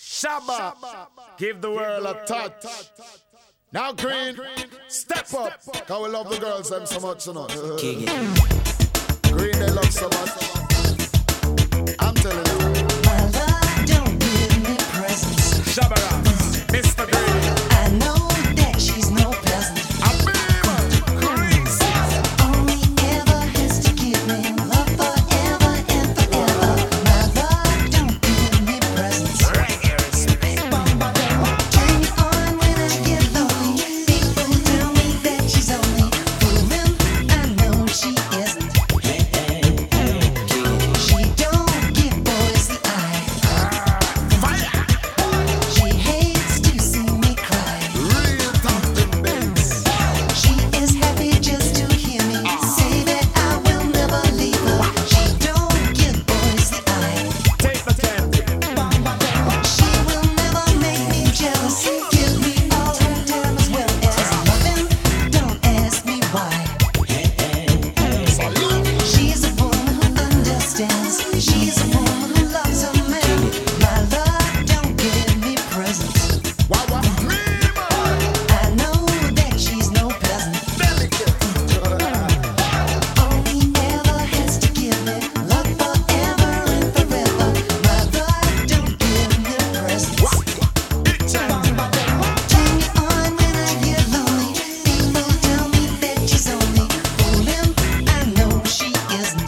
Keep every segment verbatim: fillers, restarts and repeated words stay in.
Shabba, give the world a touch. Now Green, step up, cause we love the girls them so much, you know. Green they love so much. I'm telling you. My love don't give me presents. Shabba, Mister Green. I know that she's no peasant. Only ever has to give me love forever and forever. My love don't give me presents. Turn me on when I get lonely. People tell me that she's only fooling. I know she isn't. She don't give boys the eye. She hates to see me cry. Real talking bass. She is happy just to hear me say that I will never leave her. She don't give boys the eye. Take the candy. She will never make me jealous. Give me all her time as well as loving. Don't ask me why. She's a woman who understands. She's a woman who loves her man. My love don't give me presents. Wah wah, me man. I know that she's no peasant. Delicate. Only ever has to give me love forever and forever. My love don't give me presents. Turn me on when I get lonely. People tell me that she's only fooling. I know she isn't.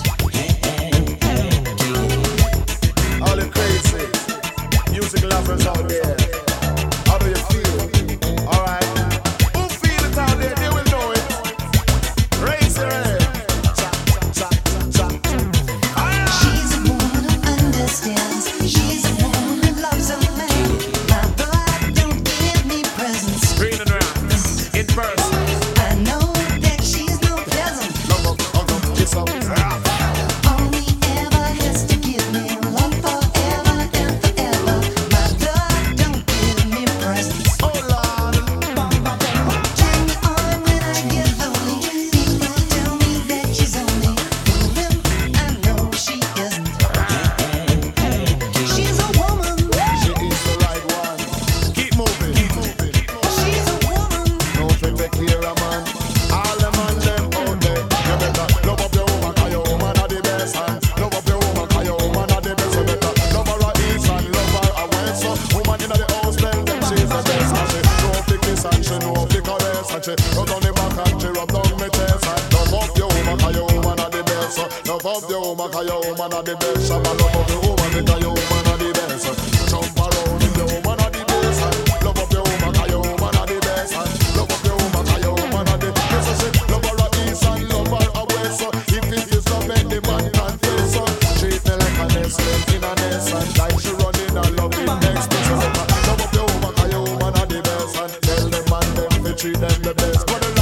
All the crazy music lovers out there. How do you feel? Alright. Who feel it out there? They will know it. Raise your hand. Cha, cha, cha, cha. She's a woman who understands. She's a woman who loves her man. My love don't give me presents. Green and round. In person. I know that she's no peasant. Love up, hug up, kiss up. Only ever has to give me love forever and forever. My love don't give me presents. Oh Lord. Turn me on when I get lonely. People tell me that she's only fooling. I know she isn't. She's a woman. She is the right one. Keep moving. Keep moving. She's a woman. Don't take the care of man. All the man them out there. You better love up your woman, 'cause your woman are the best. And love up your woman, 'cause your woman are the best. You better love her a east and love her a west. So woman inna the house, tell them she's the best. And she know fi kiss and she know fi caress. And she rub down the back and she rub down me chest. And love up your woman, 'cause your woman are the best. So love up your woman, 'cause your woman are the best. Shabba love up your woman, because your woman are the best. Jump around if your woman are the best. And love up your woman, 'cause your woman are the best. And love up your woman, 'cause your woman are the best. So she love her a east and love her a west. So if it is love, then the man can feel. So treat me like a nest, in a nest. And like she running and loving next to. So love up your woman, 'cause your woman are the best. And tell them man them to treat them the best. But the